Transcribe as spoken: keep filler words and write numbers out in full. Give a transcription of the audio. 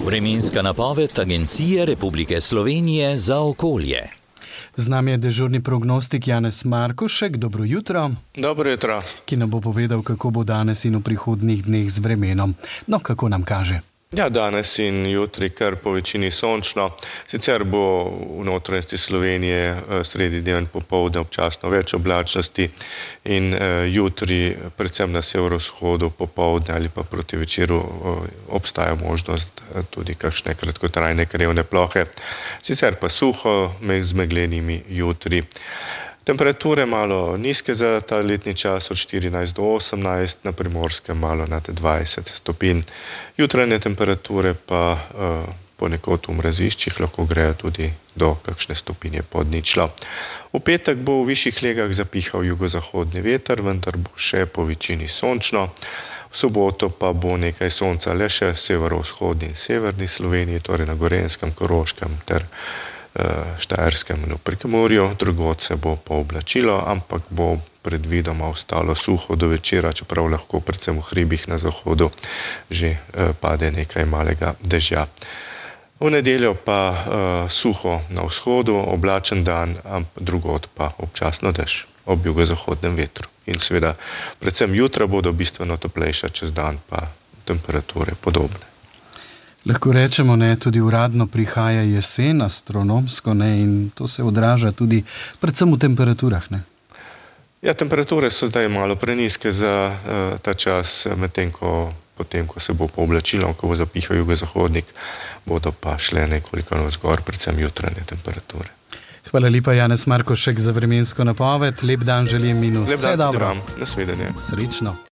Vremenska napoved Agencije Republike Slovenije za okolje. Z nami je dežurni prognostik Janez Markošek. Dobro jutro. Dobro jutro. Ki nam bo povedal, kako bo danes in v prihodnjih dneh z vremenom. No, kako nam kaže? Ja, danes in jutri kar po večini sončno. Sicer bo v notranjosti Slovenije sredi dneva in popoldne občasno več oblačnosti in jutri predvsem na severovzhodu popoldne ali pa proti večeru obstaja možnost tudi kakšne kratkotrajne krevne plohe. Sicer pa suho z meglenimi jutri. Temperature malo nizke za ta letni čas, od štirinajst do osemnajst, na Primorskem malo nad dvajset stopinj. Jutranje temperature pa uh, ponekod v mraziščih lahko grejo tudi do kakšne stopinje pod ničlo. V petek bo v višjih legah zapihal jugozahodni veter, vendar bo še po večini sončno. V soboto pa bo nekaj sonca le še severovzhodni in severni Sloveniji, torej na Gorenjskem, Koroškem ter Štajerskem in v Prekmurju. Drugod se bo pooblačilo, ampak bo predvidoma ostalo suho do večera, čeprav lahko predvsem v hribih na zahodu že pade nekaj malega dežja. V nedeljo pa uh, suho na vzhodu, oblačen dan, ampak drugod pa občasno dež ob jugozahodnem vetru. In seveda predvsem jutra bodo bistveno toplejša, čez dan pa temperature podobne. Lahko rečemo, ne, tudi uradno prihaja jesen, astronomsko, ne, in to se odraža tudi predvsem v temperaturah, ne? Ja, temperature so zdaj malo prenizke za uh, ta čas, medtem ko potem, ko se bo pooblačilo, ko bo zapihal jugozahodnik, bodo pa šle nekoliko navzgor, predvsem jutranje temperature. Hvala lepa, Janez Markošek, za vremensko napoved. Lep dan želim in vse dobro. Lep dan tudi vam. Nasvidenje. Srečno.